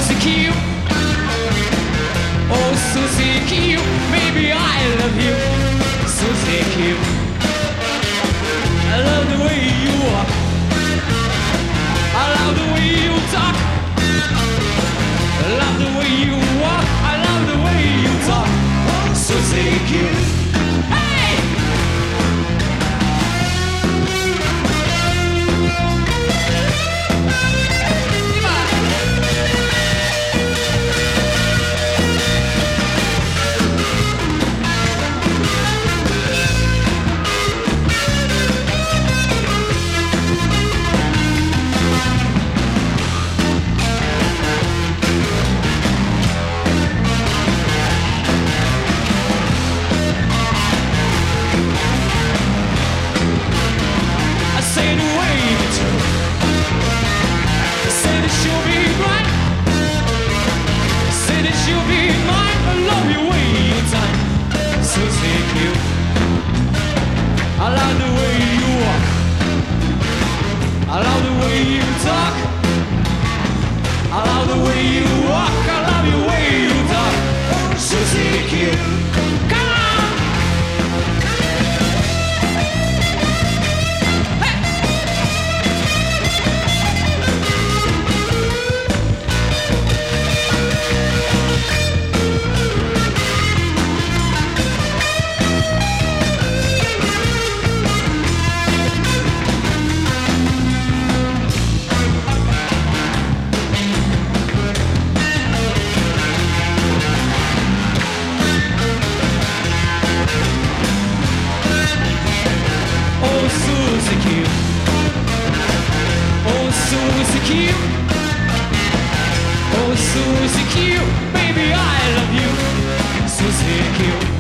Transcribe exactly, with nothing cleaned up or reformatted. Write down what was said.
Susie Q. Oh, Susie Q, baby, I love you. Susie Q. I love the way you walk. I love the way you talk. I love the way you walk. I love the way you talk. Oh, Susie Q. I love the way you walk. I love the way you talk. I love the way you walk. I love the way you talk. Susie Q. Come on. Hey. Susie Q. Oh, Susie Q. Oh, Susie Q. Baby, I love you. Susie Q.